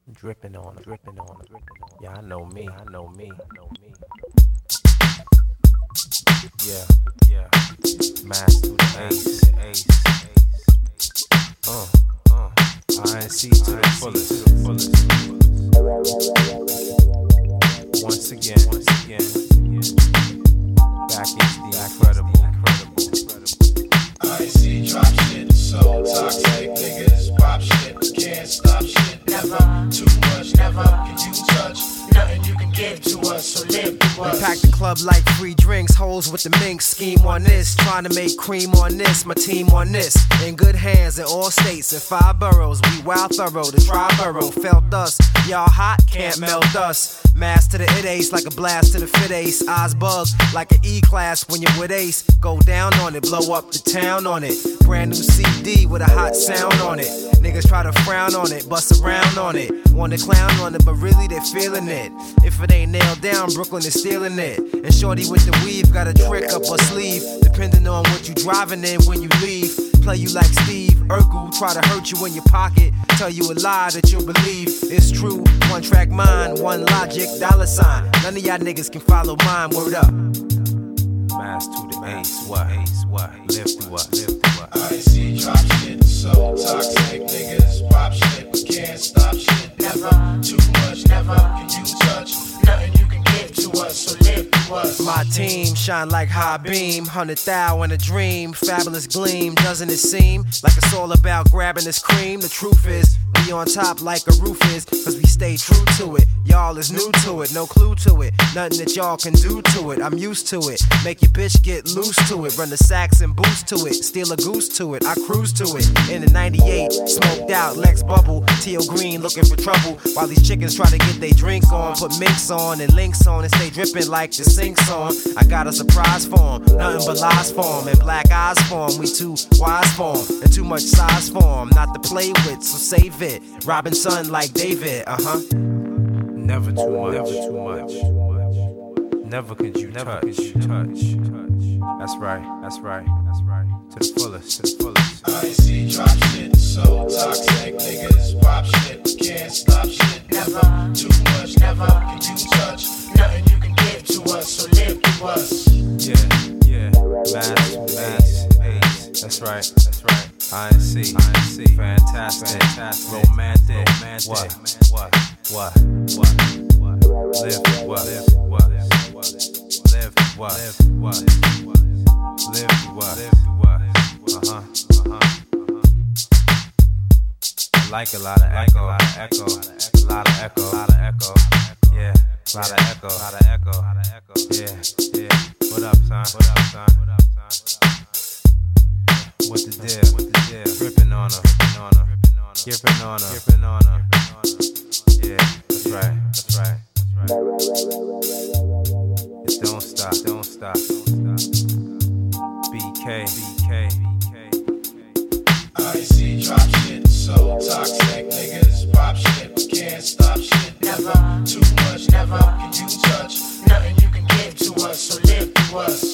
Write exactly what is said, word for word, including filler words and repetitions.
Dripping on her, dripping on her, dripping on her. Yeah, I know me, I know me, I know me. Yeah, yeah. Mass to the ace, ace, ace. Uh, uh. I N C to the fullest, to the fullest. Once again, once again. Back is the incredible, incredible, incredible. I N C drop shit, so toxic niggas pop shit, can't stop shit, never. Too much, never. Can you touch? Nothing you can give to us, so live to us. We pack the club like free drinks, hoes with the mink, scheme on this, trying to make cream on this, my team on this. In good hands in all states, in five boroughs, we wild thorough, the tri-borough felt us. Y'all hot, can't melt us. Mass to the it ace like a blast to the fit ace. Eyes bug like an E-class when you're with ace. Go down on it, blow up the town on it. Brand new C D with a hot sound on it. Niggas try to frown on it, bust around on it. Want to clown on it, but really they're feeling it. If it ain't nailed down, Brooklyn is stealing it. And shorty with the weave got a trick up her sleeve. Depending on what you driving in when you leave. Play you like Steve Urkel, try to hurt you in your pocket. Tell you a lie that you'll believe it's true. One track mind, one logic, dollar sign. None of y'all niggas can follow mine, word up. Mass to the ace, what, ace, what, live through what, live through what. I N C drop shit, so toxic niggas pop shit, but can't stop shit, never. Too much, never. Can you touch? Nothing you can give to us, so live to us. My team shine like high beam, hundred thou in a dream, fabulous gleam. Doesn't it seem like it's all about grabbing this cream? The truth is, we on top like a roof is, cause we stay true to it. Y'all is new to it, no clue to it. Nothing that y'all can do to it, I'm used to it. Make your bitch get loose to it, run the sax and boost to it. Steal a goose to it, I cruise to it. In the ninety-eight, smoked out, Lex Bubble, Teal Green looking for trouble. While these chickens try to get they drink on, put minks on and links on and stay dripping like the sing song. I got a surprise for 'em, nothing but lies for 'em and black eyes for 'em. We too wise for 'em and too much size for 'em. Not to play with, so save it. Robinson like David, uh-huh. Never too much, never too much. Never could you never touch, could you touch. That's right, that's right, that's right. To the fullest, to the fullest. I N C drop shit, so toxic niggas pop shit, but can't stop shit, never. Too much, never. Can you touch? Nothing you can give to us, so live to us. Yeah, yeah. Mass, mass, ace. That's right, that's right. I N C, I N C. Fantastic, fantastic. Romantic, romantic. What, what, what, what, what? Live what, live what, live what, live what, live what, live what, live what. Uh huh, uh huh, uh huh. I like a lot of echo, a lot of echo, a lot of echo, a lot of echo. Yeah, a lot of echo, a lot of echo, a lot of echo. Yeah, yeah. What up, son? What up, son? What up, son? What the deal? What the deal? Dripping on her, dripping on her, dripping on her, dripping on her. Yeah, that's right, that's right, that's right. It don't stop, don't stop, don't stop. B K, B K, B K. I N C drop shit, so toxic niggas pop shit, but can't stop shit, never. Too much, never. Can you touch? Nothing you can give to us, so live to us.